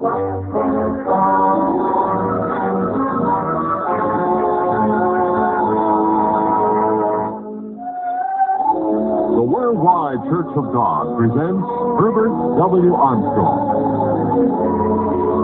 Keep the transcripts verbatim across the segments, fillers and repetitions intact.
The Worldwide Church of God presents Herbert W. Armstrong.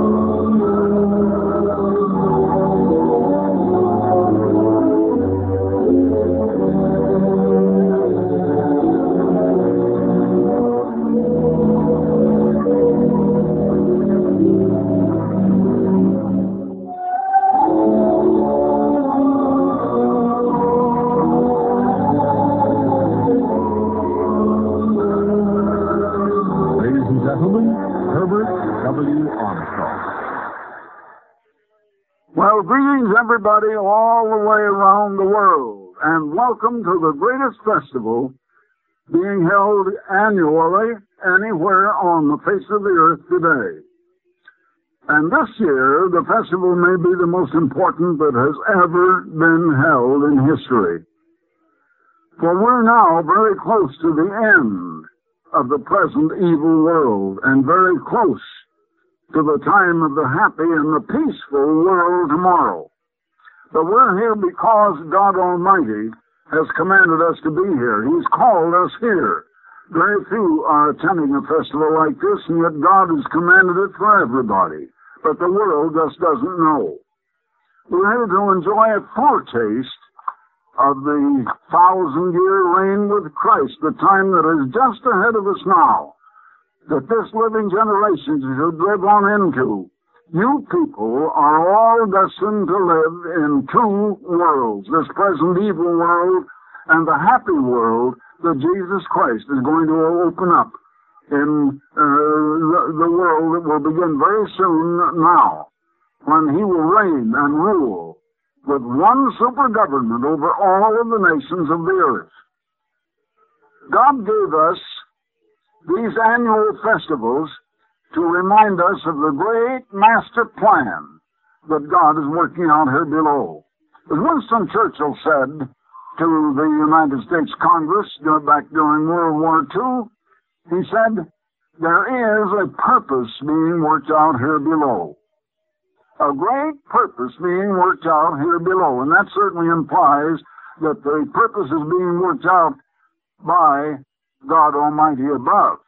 Well, greetings, everybody, all the way around the world, and welcome to the greatest festival being held annually anywhere on the face of the earth today. And this year, the festival may be the most important that has ever been held in history. For we're now very close to the end of the present evil world, and very close to the time of the happy and the peaceful world tomorrow. But we're here because God Almighty has commanded us to be here. He's called us here. Very few are attending a festival like this, and yet God has commanded it for everybody. But the world just doesn't know. We're here to enjoy a foretaste of the thousand-year reign with Christ, the time that is just ahead of us now, that this living generation should live on into. You people are all destined to live in two worlds, this present evil world and the happy world that Jesus Christ is going to open up in uh, the world that will begin very soon now, when he will reign and rule with one super government over all of the nations of the earth. God gave us these annual festivals to remind us of the great master plan that God is working out here below. As Winston Churchill said to the United States Congress back during World War Two, he said, there is a purpose being worked out here below. A great purpose being worked out here below. And that certainly implies that the purpose is being worked out by God Almighty above.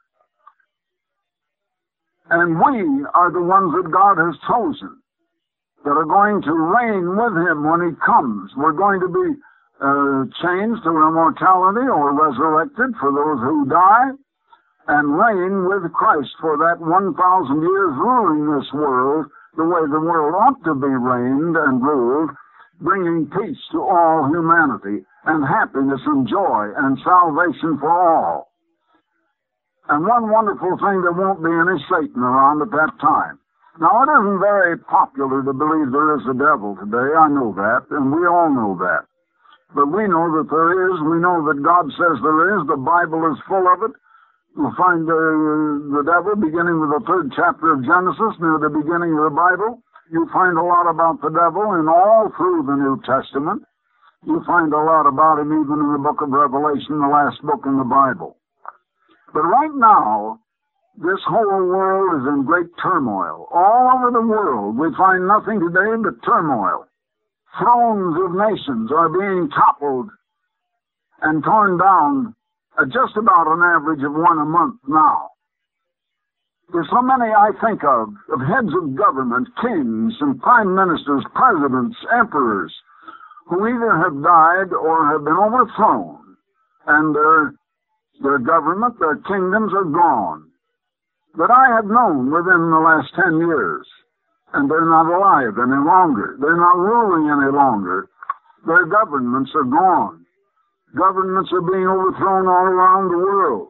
And we are the ones that God has chosen that are going to reign with him when he comes. We're going to be uh, changed to immortality or resurrected for those who die, and reign with Christ for that one thousand years, ruling this world the way the world ought to be reigned and ruled, bringing peace to all humanity and happiness and joy and salvation for all. And one wonderful thing, there won't be any Satan around at that time. Now, it isn't very popular to believe there is a devil today. I know that, and we all know that. But we know that there is. We know that God says there is. The Bible is full of it. You'll find uh, the devil beginning with the third chapter of Genesis, near the beginning of the Bible. You'll find a lot about the devil in all through the New Testament. You'll find a lot about him even in the book of Revelation, the last book in the Bible. But right now, this whole world is in great turmoil. All over the world, we find nothing today but turmoil. Thrones of nations are being toppled and torn down at just about an average of one a month now. There's so many I think of, of heads of government, kings and prime ministers, presidents, emperors, who either have died or have been overthrown, and their, their government, their kingdoms are gone, that I have known within the last ten years. And they're not alive any longer. They're not ruling any longer. Their governments are gone. Governments are being overthrown all around the world.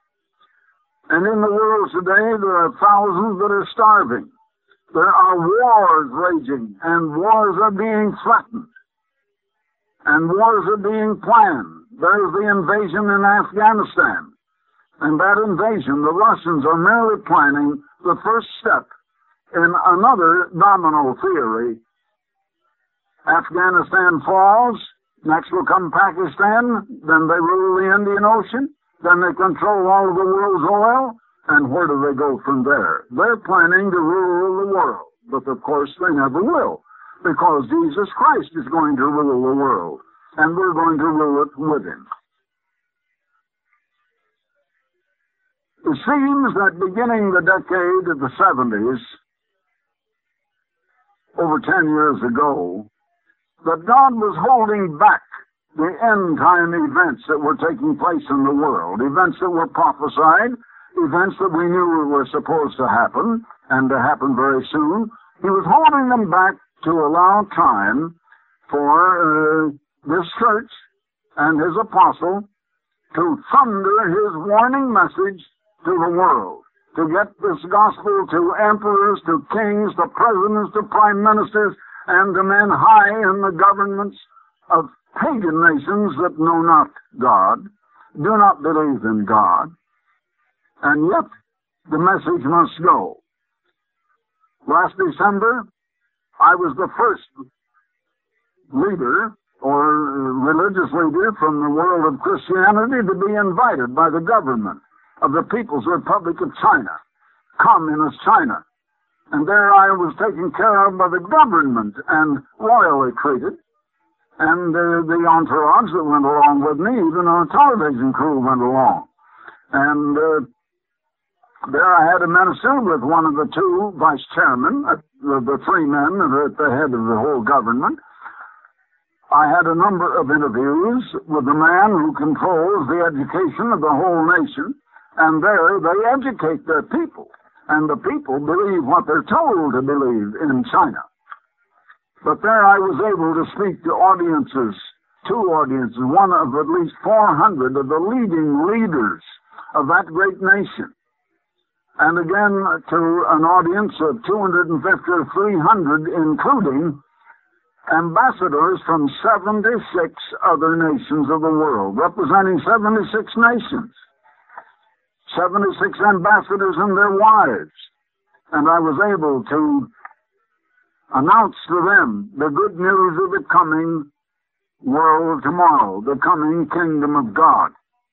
And in the world today, there are thousands that are starving. There are wars raging, and wars are being threatened. And wars are being planned. There's the invasion in Afghanistan. And that invasion, the Russians are merely planning the first step in another domino theory. Afghanistan falls, next will come Pakistan, then they rule the Indian Ocean, then they control all of the world's oil, And where do they go from there? They're planning to rule the world, but of course they never will, because Jesus Christ is going to rule the world, and we're going to rule it with him. It seems that beginning the decade of the seventies, over ten years ago, that God was holding back the end-time events that were taking place in the world, events that were prophesied, events that we knew were supposed to happen, and to happen very soon. He was holding them back to allow time for uh, this church and his apostle to thunder his warning message to the world, to get this gospel to emperors, to kings, to presidents, to prime ministers, and to men high in the governments of pagan nations that know not God, do not believe in God, and yet the message must go. Last December, I was the first leader or religious leader from the world of Christianity to be invited by the government of the People's Republic of China, Communist China. And there I was taken care of by the government and royally treated. And uh, the entourage that went along with me, even our television crew went along. And uh, there I had a minister with one of the two vice chairmen, uh, the, the three men at the head of the whole government. I had a number of interviews with the man who controls the education of the whole nation. And there they educate their people. And the people believe what they're told to believe in China. But there I was able to speak to audiences, two audiences, one of at least four hundred of the leading leaders of that great nation. And again to an audience of two hundred fifty or three hundred, including ambassadors from seventy-six other nations of the world, representing seventy-six nations. seventy-six ambassadors and their wives. And I was able to announce to them the good news of the coming world tomorrow, the coming kingdom of God.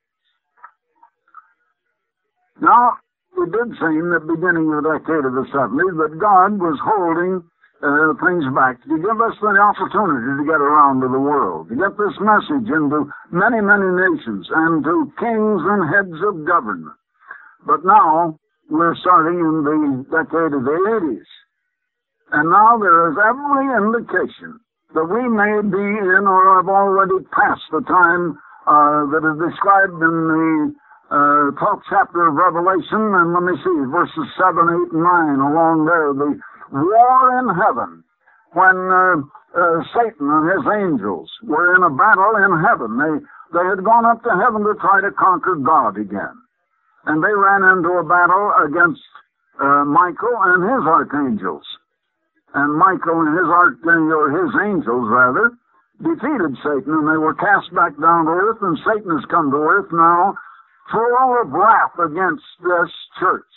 Now, it did seem at the beginning of the decade of the seventies that God was holding uh, things back to give us the opportunity to get around to the world, to get this message into many, many nations and to kings and heads of government. But now, we're starting in the decade of the eighties. And now there is every indication that we may be in or have already passed the time uh, that is described in the uh, twelfth chapter of Revelation. And let me see, verses seven, eight, and nine along there. The war in heaven, when uh, uh, Satan and his angels were in a battle in heaven. They, they had gone up to heaven to try to conquer God again. And they ran into a battle against uh, Michael and his archangels. And Michael and his archangel, or his angels rather, defeated Satan, and they were cast back down to earth, and Satan has come to earth now full of wrath against this church.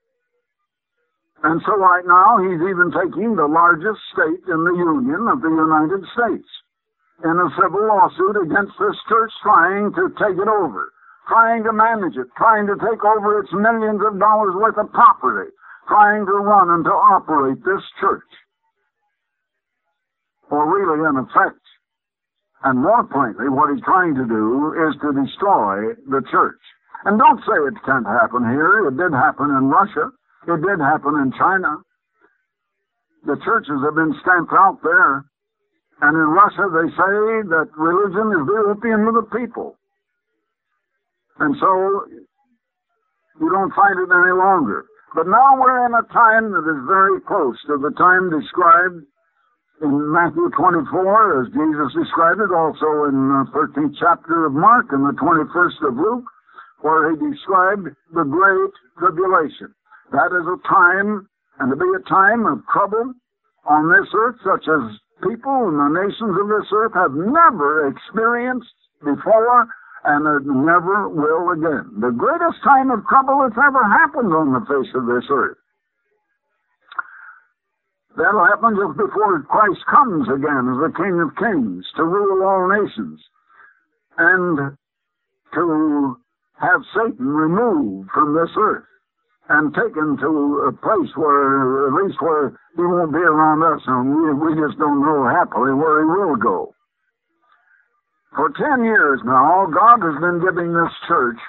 And so right now he's even taking the largest state in the Union of the United States in a civil lawsuit against this church, trying to take it over, trying to manage it, trying to take over its millions of dollars worth of property, trying to run and to operate this church. Or really, in effect, and more plainly, what he's trying to do is to destroy the church. And don't say it can't happen here. It did happen in Russia. It did happen in China. The churches have been stamped out there. And in Russia, they say that religion is the opium of the people. And so, you don't find it any longer. But now we're in a time that is very close to the time described in Matthew twenty-four, as Jesus described it, also in the thirteenth chapter of Mark and the twenty-first of Luke, where he described the great tribulation. That is a time, and to be a time of trouble on this earth, such as people and the nations of this earth have never experienced before, and never will again. The greatest time of trouble that's ever happened on the face of this earth. That'll happen just before Christ comes again as the King of Kings to rule all nations and to have Satan removed from this earth. and taken to a place where, at least where he won't be around us, and we, we just don't know happily where he will go. For ten years now, God has been giving this church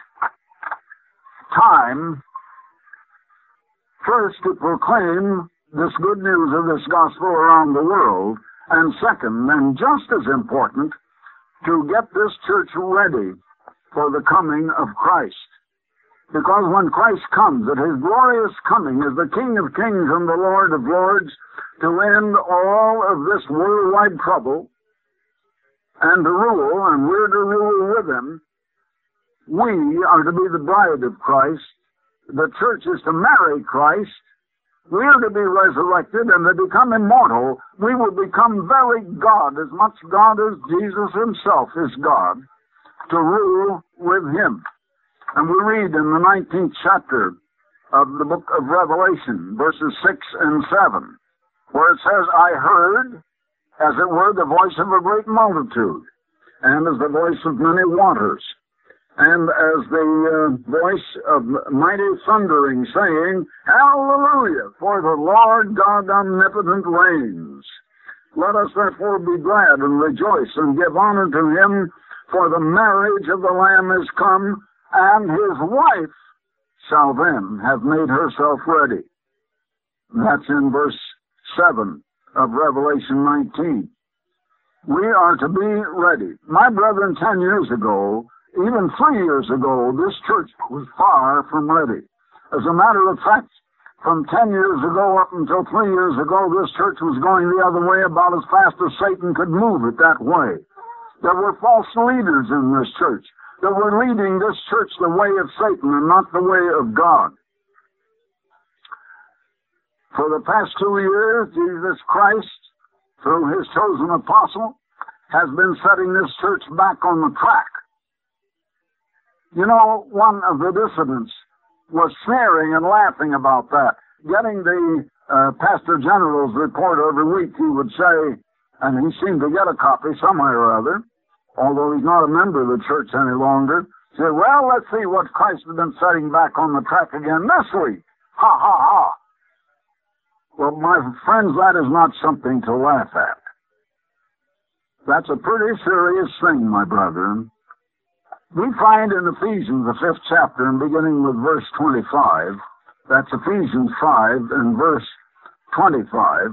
time first to proclaim this good news of this gospel around the world, and second, and just as important, to get this church ready for the coming of Christ. Because when Christ comes, at his glorious coming as the King of Kings and the Lord of Lords, to end all of this worldwide trouble and to rule, and we're to rule with him, we are to be the bride of Christ. The church is to marry Christ. We are to be resurrected and to become immortal. We will become very God, as much God as Jesus himself is God, to rule with him. And we read in the nineteenth chapter of the book of Revelation, verses six and seven, where it says, I heard, as it were, the voice of a great multitude, and as the voice of many waters, and as the uh, voice of mighty thundering, saying, Hallelujah, for the Lord God omnipotent reigns. Let us therefore be glad and rejoice and give honor to him, for the marriage of the Lamb is come, and his wife shall then have made herself ready. That's in verse seven of Revelation nineteen. We are to be ready. My brethren, ten years ago, even three years ago, this church was far from ready. As a matter of fact, from ten years ago up until three years ago, this church was going the other way about as fast as Satan could move it that way. There were false leaders in this church that were leading this church the way of Satan and not the way of God. For the past two years, Jesus Christ, through his chosen apostle, has been setting this church back on the track. You know, one of the dissidents was sneering and laughing about that. Getting the uh, Pastor General's report every week, he would say, and he seemed to get a copy somewhere or other, although he's not a member of the church any longer, said, well, let's see what Christ has been setting back on the track again this week. Ha, ha, ha. Well, my friends, that is not something to laugh at. That's a pretty serious thing, my brethren. We find in Ephesians, the fifth chapter, and beginning with verse twenty-five, that's Ephesians five and verse twenty-five,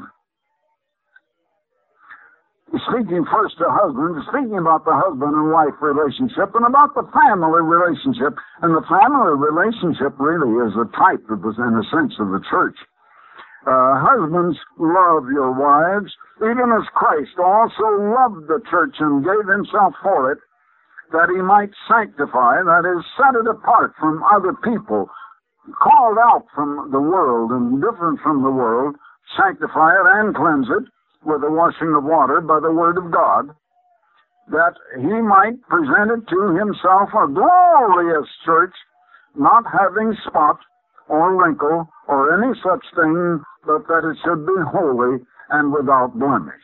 speaking first to husbands, speaking about the husband and wife relationship and about the family relationship. And the family relationship really is a type of, in a sense, of the church. Uh, husbands, love your wives, even as Christ also loved the church and gave himself for it, that he might sanctify, that is, set it apart from other people, called out from the world and different from the world, sanctify it and cleanse it with the washing of water by the word of God, that he might present it to himself a glorious church, not having spot or wrinkle or any such thing, but that it should be holy and without blemish.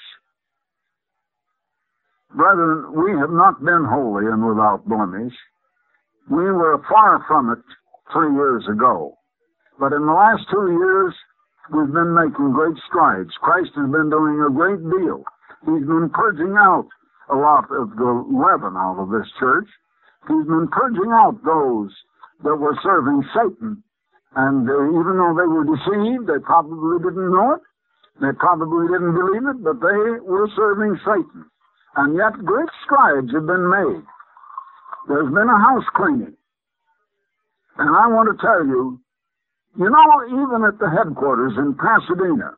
Brethren, we have not been holy and without blemish. We were far from it three years ago. But in the last two years, we've been making great strides. Christ has been doing a great deal. He's been purging out a lot of the leaven out of this church. He's been purging out those that were serving Satan. And uh, even though they were deceived, they probably didn't know it. They probably didn't believe it, but they were serving Satan. And yet great strides have been made. There's been a house cleaning. And I want to tell you, you know, even at the headquarters in Pasadena,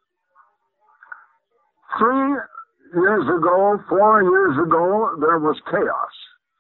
three years ago, four years ago, there was chaos.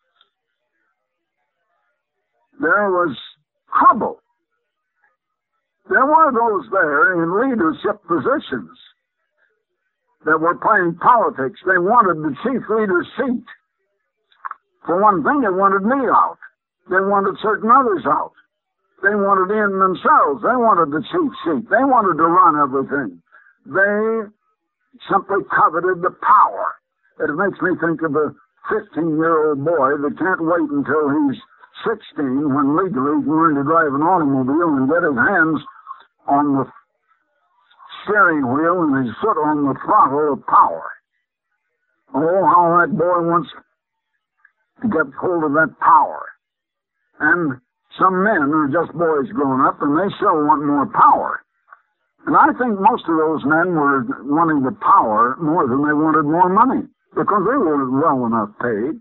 There was trouble. There were those there in leadership positions that were playing politics. They wanted the chief leader's seat. For one thing, they wanted me out. They wanted certain others out. They wanted in themselves. They wanted the chief seat. They wanted to run everything. They simply coveted the power. It makes me think of a fifteen-year-old boy that can't wait until he's sixteen, when legally he can learn to drive an automobile and get his hands on the steering wheel and his foot on the throttle of power. Oh, how that boy wants to get hold of that power. And some men are just boys grown up, and they still want more power. And I think most of those men were wanting the power more than they wanted more money, because they were well enough paid.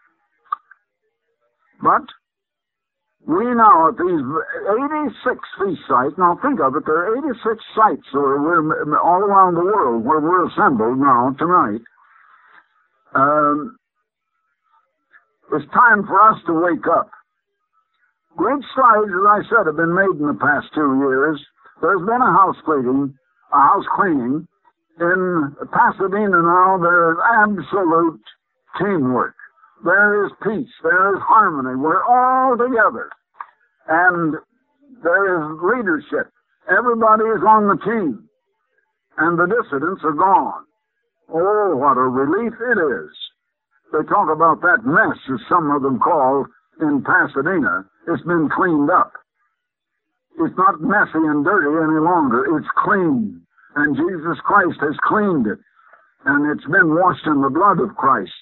But we now at these eighty-six feast sites, now think of it, there are eighty-six sites where we're, all around the world where we're assembled now tonight. Um, it's time for us to wake up. Great strides, as I said, have been made in the past two years. There's been a house cleaning, a house cleaning. In Pasadena now, there is absolute teamwork. There is peace. There is harmony. We're all together. And there is leadership. Everybody is on the team. And the dissidents are gone. Oh, what a relief it is. They talk about that mess, as some of them call, in Pasadena. It's been cleaned up. It's not messy and dirty any longer. It's clean. And Jesus Christ has cleaned it. And it's been washed in the blood of Christ.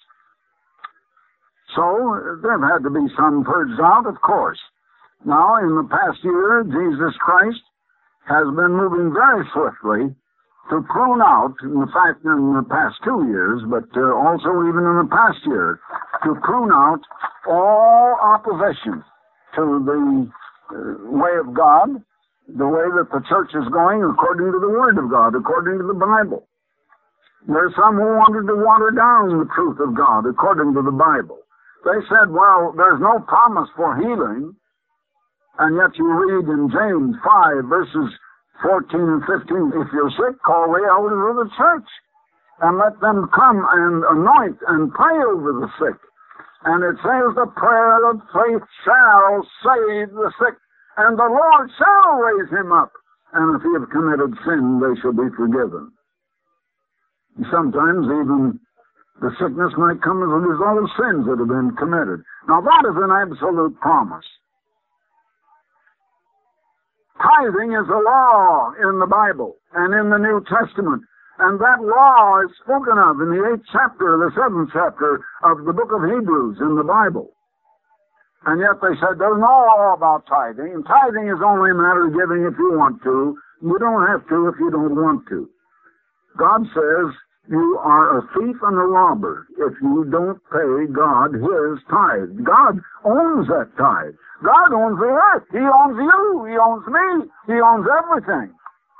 So, there had to be some purged out, of course. Now, in the past year, Jesus Christ has been moving very swiftly to prune out, in fact, in the past two years, but uh, also even in the past year, to prune out all opposition to the uh, way of God, the way that the church is going according to the Word of God, according to the Bible. There are some who wanted to water down the truth of God according to the Bible. They said, well, there's no promise for healing, and yet you read in James five, verses fourteen and fifteen, if you're sick, call the elders of the church, and let them come and anoint and pray over the sick. And it says, the prayer of faith shall save the sick, and the Lord shall raise him up. And if he have committed sin, they shall be forgiven. Sometimes even the sickness might come as a result of sins that have been committed. Now that is an absolute promise. Tithing is a law in the Bible and in the New Testament. And that law is spoken of in the eighth chapter, the seventh chapter of the book of Hebrews in the Bible. And yet they said there's no law about tithing. And tithing is only a matter of giving if you want to. You don't have to if you don't want to. God says you are a thief and a robber if you don't pay God his tithe. God owns that tithe. God owns the earth. He owns you. He owns me. He owns everything.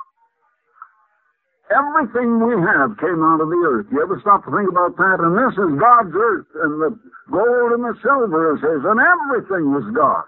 Everything we have came out of the earth. You ever stop to think about that? And this is God's earth, and the gold and the silver is his, and everything is God.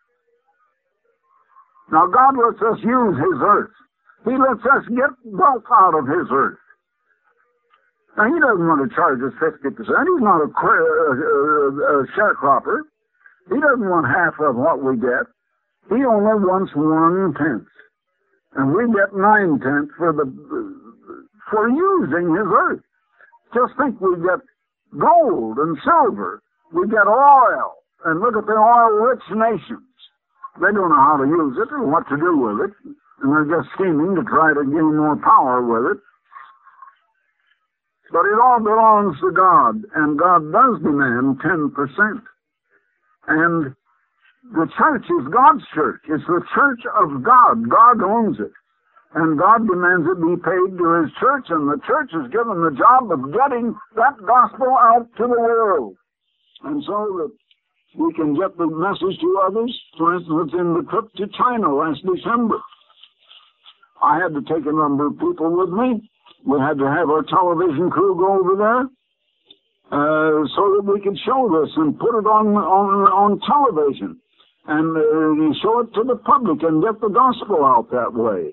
Now God lets us use his earth. He lets us get wealth out of his earth. Now he doesn't want to charge us fifty percent. He's not a, a, a, a sharecropper. He doesn't want half of what we get. He only wants one-tenth. And we get nine-tenths for the for using his earth. Just think, we get gold and silver. We get oil. And look at the oil-rich nations. They don't know how to use it or what to do with it. And they're just scheming to try to gain more power with it. But it all belongs to God. And God does demand ten percent. And the church is God's church. It's the church of God. God owns it. And God demands it be paid to his church, and the church is given the job of getting that gospel out to the world. And so that we can get the message to others. For instance, in the trip to China last December, I had to take a number of people with me. We had to have our television crew go over there uh, so that we could show this and put it on, on, on television. And uh, show it to the public and get the gospel out that way.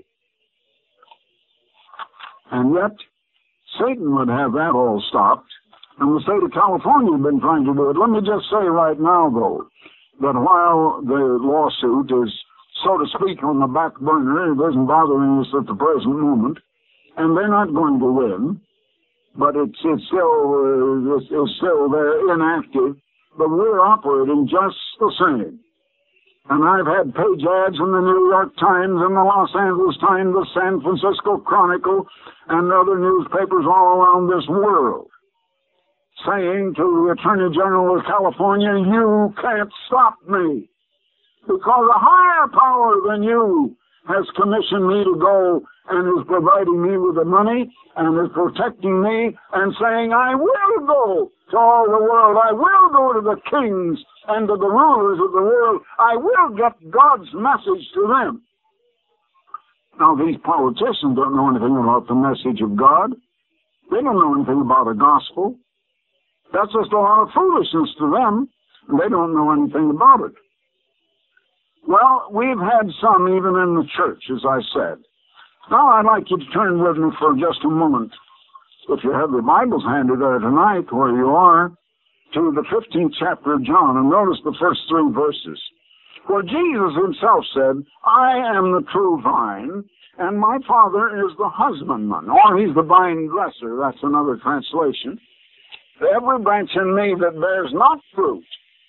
And yet, Satan would have that all stopped. And the state of California has been trying to do it. Let me just say right now, though, that while the lawsuit is, so to speak, on the back burner, it isn't bothering us at the present moment, and they're not going to win, but it's, it's still uh, it's, it's still there, inactive. but we're operating just the same. And I've had page ads in the New York Times and the Los Angeles Times, the San Francisco Chronicle, and other newspapers all around this world saying to the Attorney General of California, you can't stop me because a higher power than you has commissioned me to go and is providing me with the money and is protecting me and saying, I will go to all the world. I will go to the kings and to the rulers of the world. I will get God's message to them. Now, these politicians don't know anything about the message of God. They don't know anything about the gospel. That's just a lot of foolishness to them. They don't know anything about it. Well, we've had some even in the church, as I said. Now, I'd like you to turn with me for just a moment, if you have the Bibles handy there tonight, where you are, to the fifteenth chapter of John, and notice the first three verses, where Jesus himself said, I am the true vine, and my Father is the husbandman, or he's the vine dresser. That's another translation. Every branch in me that bears not fruit,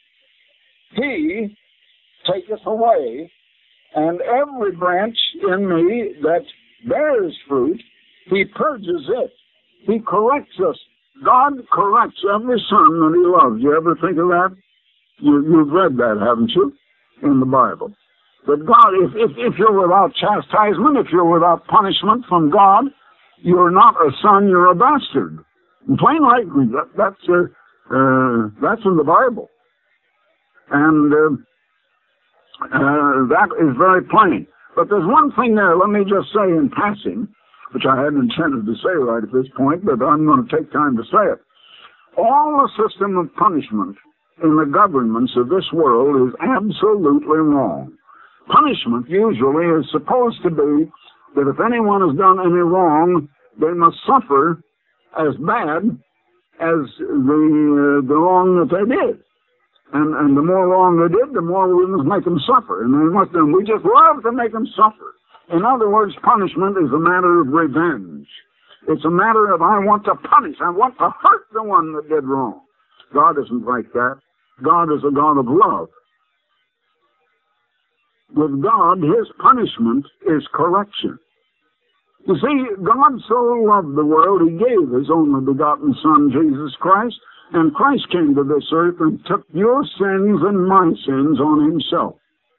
he taketh away, and every branch in me that bears fruit, he purges it. He corrects us. God corrects every son that he loves. You ever think of that? You, you've read that, haven't you, in the Bible? That God, if, if, if you're without chastisement, if you're without punishment from God, you're not a son, you're a bastard. In plain language, that, that's, uh, uh, that's in the Bible. And uh, uh, that is very plain. But there's one thing there, let me just say in passing, which I hadn't intended to say right at this point, but I'm going to take time to say it. All the system of punishment in the governments of this world is absolutely wrong. Punishment usually is supposed to be that if anyone has done any wrong, they must suffer as bad as the uh, the wrong that they did. And and the more wrong they did, the more we must make them suffer. And they must, and we just love to make them suffer. In other words, punishment is a matter of revenge. It's a matter of I want to punish. I want to hurt the one that did wrong. God isn't like that. God is a God of love. With God, his punishment is correction. You see, God so loved the world, he gave his only begotten Son, Jesus Christ, and Christ came to this earth and took your sins and my sins on himself.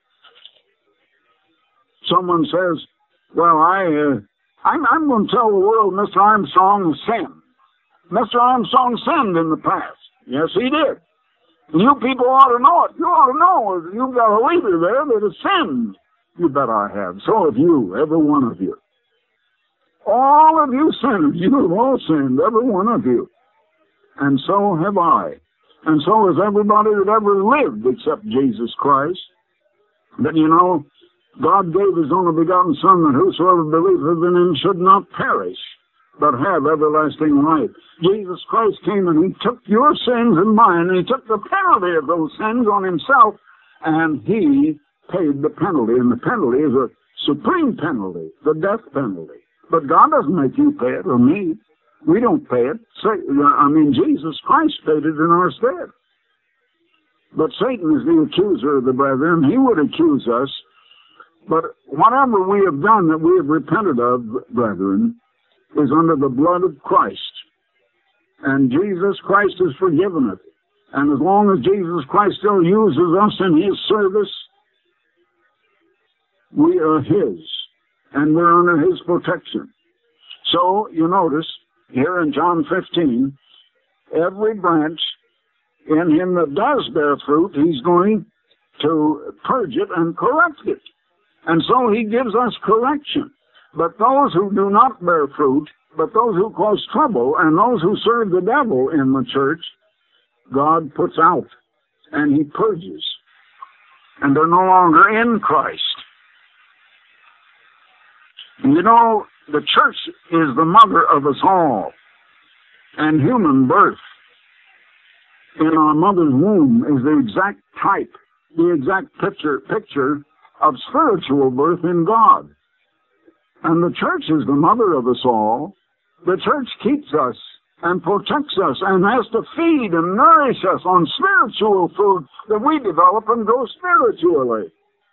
Someone says, well, I, uh, I'm, I'm going to tell the world Mister Armstrong sinned. Mister Armstrong sinned in the past. Yes, he did. You people ought to know it. You ought to know it. You've got a leader there that has sinned. You bet I have. So have you, every one of you. All of you sinners, you have all sinned, every one of you. And so have I. And so has everybody that ever lived except Jesus Christ. But you know, God gave his only begotten Son that whosoever believeth in him should not perish, but have everlasting life. Jesus Christ came and he took your sins and mine, and he took the penalty of those sins on himself, and he paid the penalty. And the penalty is a supreme penalty, the death penalty. But God doesn't make you pay it, or me. We don't pay it. I mean, Jesus Christ paid it in our stead. But Satan is the accuser of the brethren. He would accuse us. But whatever we have done that we have repented of, brethren, is under the blood of Christ. And Jesus Christ has forgiven it. And as long as Jesus Christ still uses us in his service, we are his. And we're under his protection. So, you notice, here in John fifteen, every branch in him that does bear fruit, he's going to purge it and correct it. And so he gives us correction. But those who do not bear fruit, but those who cause trouble, and those who serve the devil in the church, God puts out, and he purges. And they're no longer in Christ. You know, the church is the mother of us all. And human birth in our mother's womb is the exact type, the exact picture, picture of spiritual birth in God. And the church is the mother of us all. The church keeps us and protects us and has to feed and nourish us on spiritual food that we develop and grow spiritually.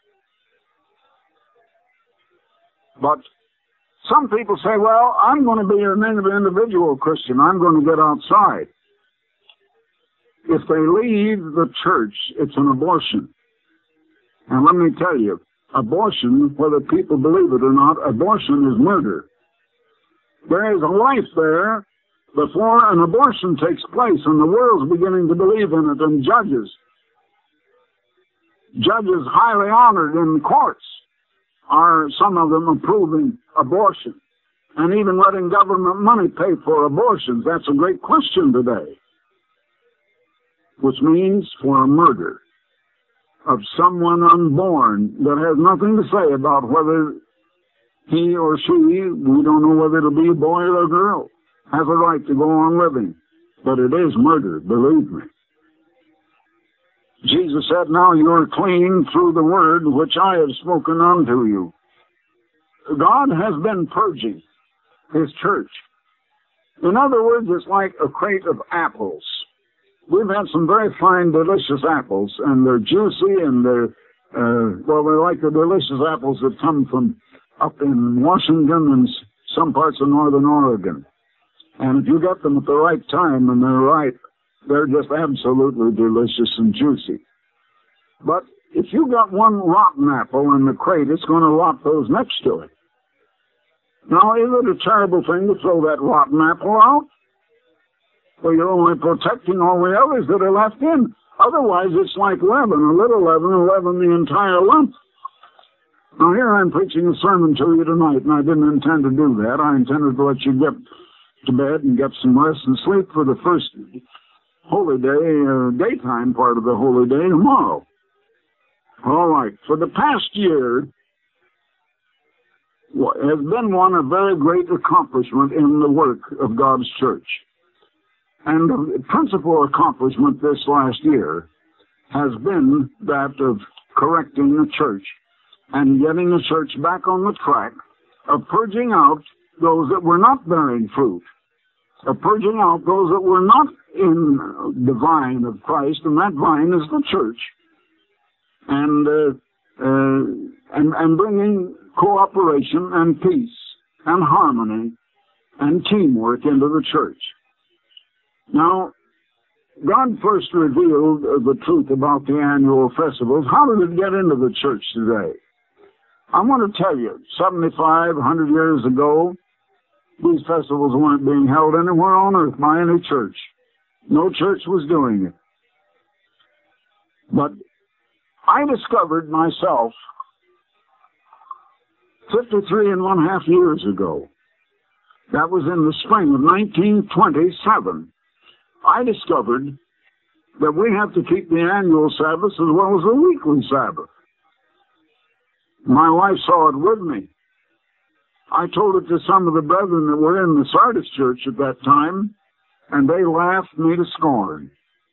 But some people say, well, I'm going to be an individual Christian. I'm going to get outside. If they leave the church, it's an abortion. And let me tell you, abortion, whether people believe it or not, abortion is murder. There is a life there before an abortion takes place, and the world's beginning to believe in it, and judges, judges highly honored in courts, are some of them approving abortion, and even letting government money pay for abortions. That's a great question today, which means for a murder of someone unborn that has nothing to say about whether he or she, we don't know whether it'll be a boy or a girl, has a right to go on living. But it is murder, believe me. Jesus said, now you are clean through the word which I have spoken unto you. God has been purging his church. In other words, it's like a crate of apples. We've had some very fine, delicious apples, and they're juicy, and they're, uh, well, they're like the delicious apples that come from up in Washington and some parts of northern Oregon. And if you get them at the right time and they're ripe, they're just absolutely delicious and juicy. But if you got one rotten apple in the crate, it's going to rot those next to it. Now, is it a terrible thing to throw that rotten apple out? Well, you're only protecting all the others that are left in. Otherwise, it's like leaven. A little leaven will leaven the entire lump. Now, here I'm preaching a sermon to you tonight, and I didn't intend to do that. I intended to let you get to bed and get some rest and sleep for the first holy day, uh, daytime part of the holy day tomorrow. All right. For the past year has been one of very great accomplishment in the work of God's church. And the principal accomplishment this last year has been that of correcting the church and getting the church back on the track of purging out those that were not bearing fruit, of purging out those that were not in the vine of Christ, and that vine is the church, and uh, uh, and, and bringing cooperation and peace and harmony and teamwork into the church. Now, God first revealed the truth about the annual festivals. How did it get into the church today? I want to tell you, seventy-five hundred years ago, these festivals weren't being held anywhere on earth by any church. No church was doing it. But I discovered myself fifty-three and one half years ago, that was in the spring of nineteen twenty-seven, I discovered that we have to keep the annual Sabbath as well as the weekly Sabbath. My wife saw it with me. I told it to some of the brethren that were in the Sardis church at that time, and they laughed me to scorn.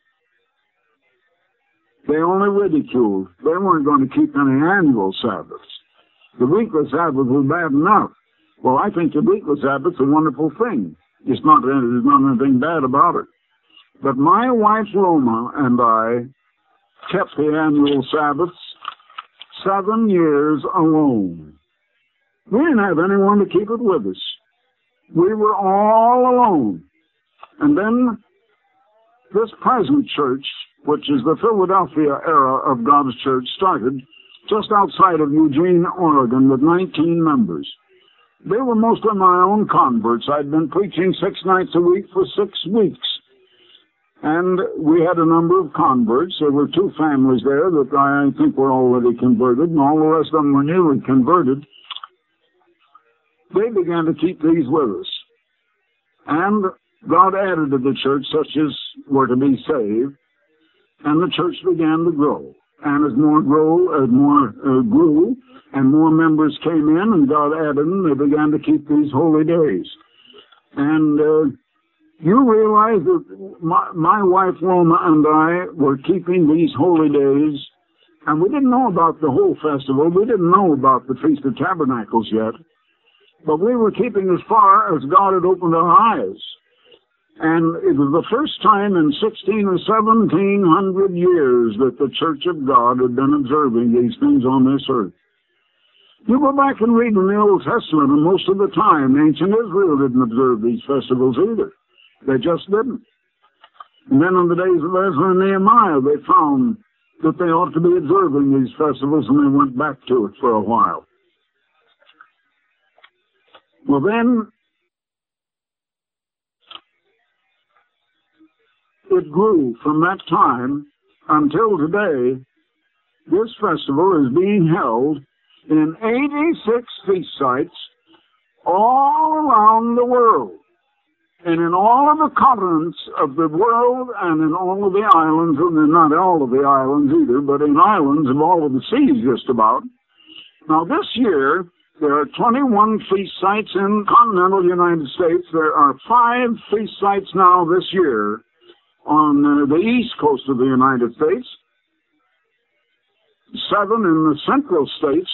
They only ridiculed. They weren't going to keep any annual Sabbaths. The weekly Sabbath was bad enough. Well, I think the weekly Sabbath's a wonderful thing. It's not, there's not anything bad about it. But my wife Loma and I kept the annual Sabbaths seven years alone. We didn't have anyone to keep it with us. We were all alone. And then this present church, which is the Philadelphia era of God's church, started just outside of Eugene, Oregon, with nineteen members. They were mostly my own converts. I'd been preaching six nights a week for six weeks. And we had a number of converts. There were two families there that I think were already converted, and all the rest of them were newly converted. They began to keep these with us. And God added to the church such as were to be saved, and the church began to grow. And as more grow, as more uh, grew, and more members came in, and God added them, they began to keep these holy days. And uh, you realize that my, my wife Loma and I were keeping these holy days, and we didn't know about the whole festival. We didn't know about the Feast of Tabernacles yet, but we were keeping as far as God had opened our eyes. And it was the first time in sixteen or seventeen hundred years that the Church of God had been observing these things on this earth. You go back and read in the Old Testament, and most of the time, ancient Israel didn't observe these festivals either. They just didn't. And then in the days of Ezra and Nehemiah, they found that they ought to be observing these festivals, and they went back to it for a while. Well, then, it grew from that time until today. This festival is being held in eighty-six feast sites all around the world, and in all of the continents of the world, and in all of the islands, and not all of the islands either, but in islands of all of the seas just about. Now this year, there are twenty-one feast sites in continental United States. There are five feast sites now this year on uh, the east coast of the United States, seven in the central states,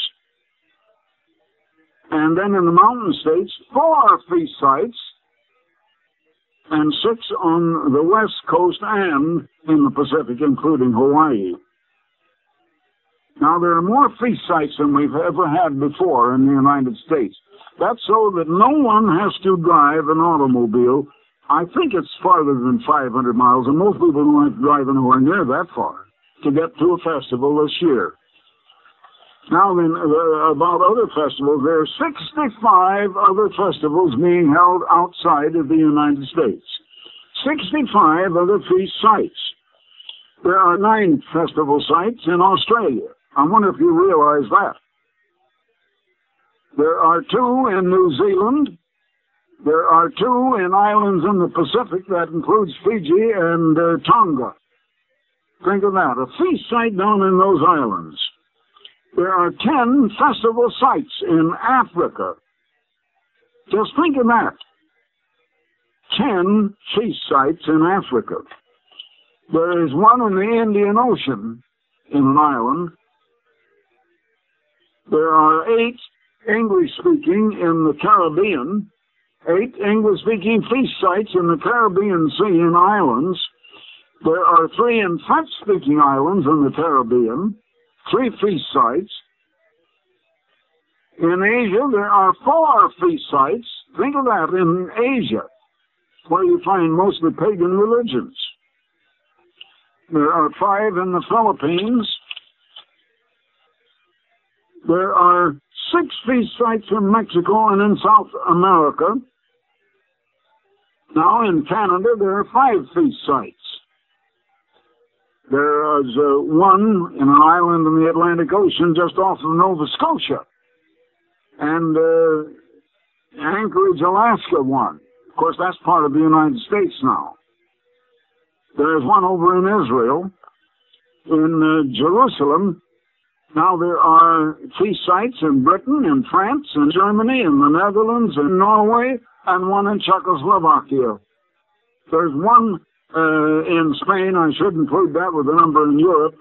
and then in the mountain states, four feast sites, and six on the west coast and in the Pacific, including Hawaii. Now, there are more feast sites than we've ever had before in the United States. That's so that no one has to drive an automobile. I think it's farther than five hundred miles, and most people don't like to drive anywhere near that far to get to a festival this year. Now then, uh, about other festivals, there are sixty-five other festivals being held outside of the United States. sixty-five other feast sites. There are nine festival sites in Australia. I wonder if you realize that. There are two in New Zealand. There are two in islands in the Pacific. That includes Fiji and uh, Tonga. Think of that, a feast site down in those islands. There are ten festival sites in Africa. Just think of that. Ten feast sites in Africa. There is one in the Indian Ocean in an island. There are eight English-speaking in the Caribbean. Eight English-speaking feast sites in the Caribbean Sea and islands. There are three in French-speaking islands in the Caribbean. Three feast sites. In Asia, there are four feast sites. Think of that, in Asia, where you find mostly pagan religions. There are five in the Philippines. There are six feast sites in Mexico and in South America. Now, in Canada, there are five feast sites. There is uh, one in an island in the Atlantic Ocean just off of Nova Scotia. And uh, Anchorage, Alaska, one. Of course, that's part of the United States now. There's one over in Israel, in uh, Jerusalem. Now there are feast sites in Britain, in France, in Germany, in the Netherlands, in Norway, and one in Czechoslovakia. There's one uh, in Spain. I should include that with the number in Europe.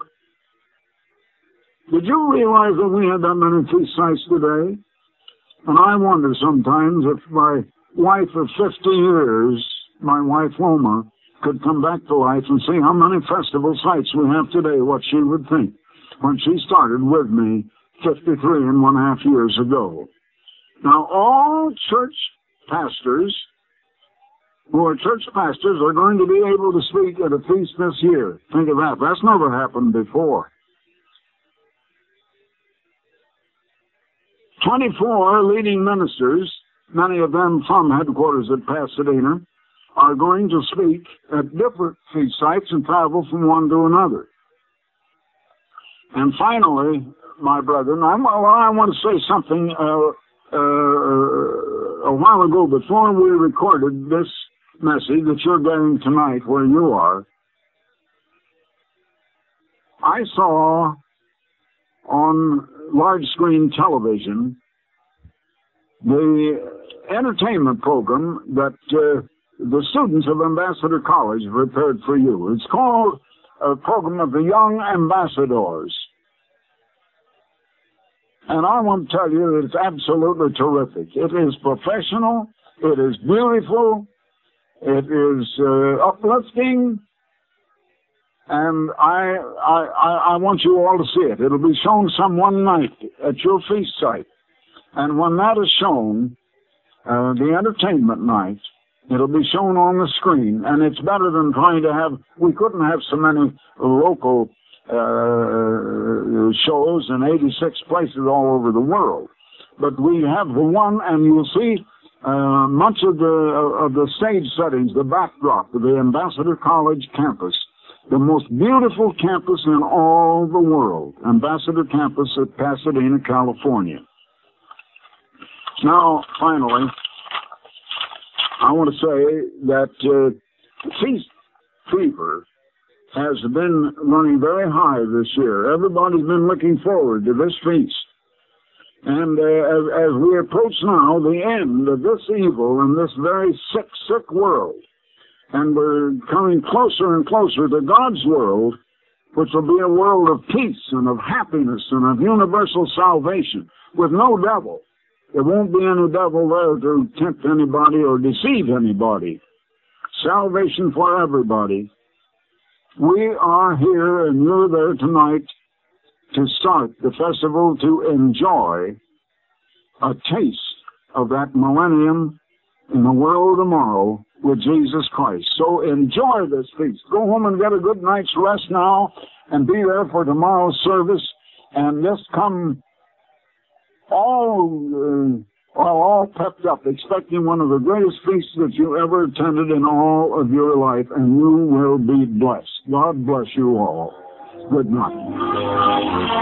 Did you realize that we had that many feast sites today? And I wonder sometimes if my wife of fifty years, my wife Loma, could come back to life and see how many festival sites we have today, what she would think when she started with me fifty-three and one half years ago. Now, all church pastors who are church pastors are going to be able to speak at a feast this year. Think of that. That's never happened before. twenty-four leading ministers, many of them from headquarters at Pasadena, are going to speak at different feast sites and travel from one to another. And finally, my brethren, I, well, I want to say something uh, uh, a while ago before we recorded this message that you're getting tonight where you are. I saw on large screen television the entertainment program that uh, the students of Ambassador College prepared for you. It's called a program of the Young Ambassadors. And I want to tell you that it's absolutely terrific. It is professional, it is beautiful, It is uh, uplifting, and I, I, I, I want you all to see it. It'll be shown some one night at your feast site. And when that is shown, uh, the entertainment night, it'll be shown on the screen, and it's better than trying to have, we couldn't have so many local uh, shows in eighty-six places all over the world. But we have the one, and you'll see uh, much of the, uh, of the stage settings, the backdrop of the Ambassador College campus, the most beautiful campus in all the world, Ambassador Campus at Pasadena, California. Now, finally, I want to say that uh, feast fever has been running very high this year. Everybody's been looking forward to this feast. And uh, as, as we approach now the end of this evil in this very sick, sick world, and we're coming closer and closer to God's world, which will be a world of peace and of happiness and of universal salvation with no devil. There won't be any devil there to tempt anybody or deceive anybody. Salvation for everybody. We are here and you're there tonight to start the festival, to enjoy a taste of that millennium in the world tomorrow with Jesus Christ. So enjoy this feast. Go home and get a good night's rest now and be there for tomorrow's service, and just come all uh, well, all pepped up, expecting one of the greatest feasts that you ever attended in all of your life, and you will be blessed. God bless you all. Good night.